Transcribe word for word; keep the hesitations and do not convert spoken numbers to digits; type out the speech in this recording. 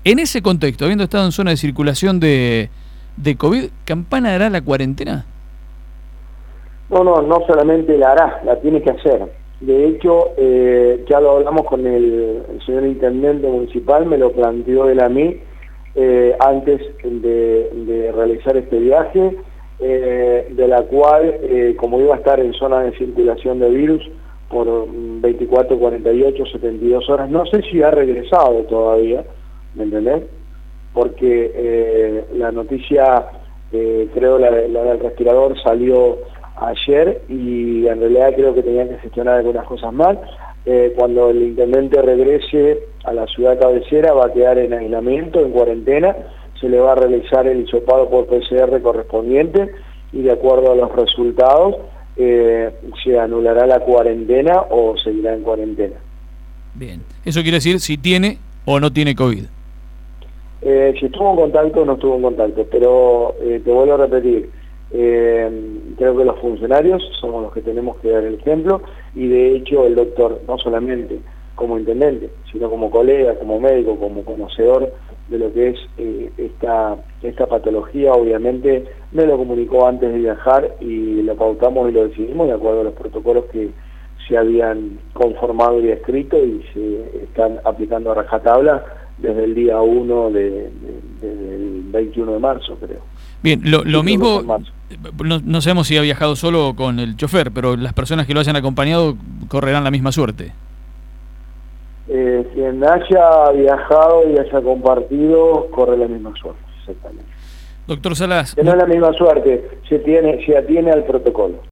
En ese contexto, habiendo estado en zona de circulación de, de COVID, ¿Campana hará la cuarentena? No, no, no solamente la hará, la tiene que hacer. De hecho, eh, ya lo hablamos con el, el señor intendente municipal, me lo planteó él a mí eh, antes de, de realizar este viaje, eh, de la cual, eh, como iba a estar en zona de circulación de virus por veinticuatro, cuarenta y ocho, setenta y dos horas, no sé si ha regresado todavía, ¿me entendés? Porque eh, la noticia, eh, creo la, la del respirador salió ayer y en realidad creo que tenían que gestionar algunas cosas mal. Eh, cuando el intendente regrese a la ciudad cabecera va a quedar en aislamiento, en cuarentena, se le va a realizar el hisopado por P C R correspondiente y de acuerdo a los resultados eh, se anulará la cuarentena o seguirá en cuarentena. Bien, eso quiere decir si tiene o no tiene COVID. Eh, si estuvo en contacto o no estuvo en contacto, pero eh, te vuelvo a repetir, Eh, creo que los funcionarios somos los que tenemos que dar el ejemplo y de hecho el doctor, no solamente como intendente, sino como colega, como médico, como conocedor de lo que es eh, esta, esta patología, obviamente me lo comunicó antes de viajar y lo pautamos y lo decidimos de acuerdo a los protocolos que se habían conformado y escrito y se están aplicando a rajatabla desde el día uno de, de, de, del veintiuno de marzo, creo. Bien, lo, lo sí, mismo, no, no sabemos si ha viajado solo o con el chofer, pero las personas que lo hayan acompañado correrán la misma suerte. Eh, quien haya viajado y haya compartido, corre la misma suerte, exactamente. Doctor Salas. Que no es la misma suerte, se, tiene, se atiene al protocolo.